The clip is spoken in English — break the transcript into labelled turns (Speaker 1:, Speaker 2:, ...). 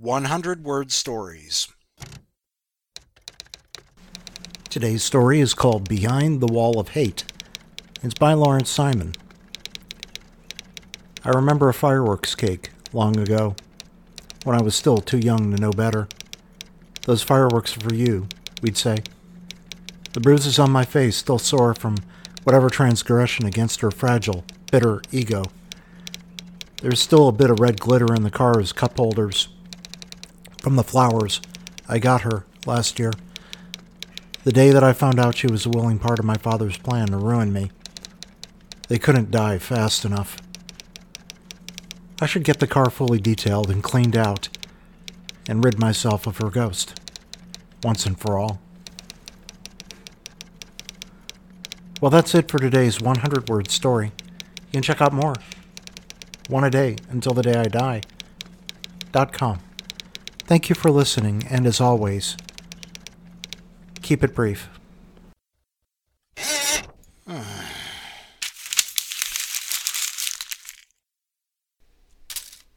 Speaker 1: 100-word stories.
Speaker 2: Today's story is called Behind the Wall of Hate. It's by Lawrence Simon. I remember a fireworks cake long ago, when I was still too young to know better. Those fireworks are for you, we'd say. The bruises on my face still sore from whatever transgression against her fragile, bitter ego. There's still a bit of red glitter in the car's cup holders from the flowers I got her last year, the day that I found out she was a willing part of my father's plan to ruin me. They couldn't die fast enough. I should get the car fully detailed and cleaned out and rid myself of her ghost, once and for all. Well, that's it for today's 100-word story. You can check out more. One a day until the day I die.com. Thank you for listening, and as always, keep it brief.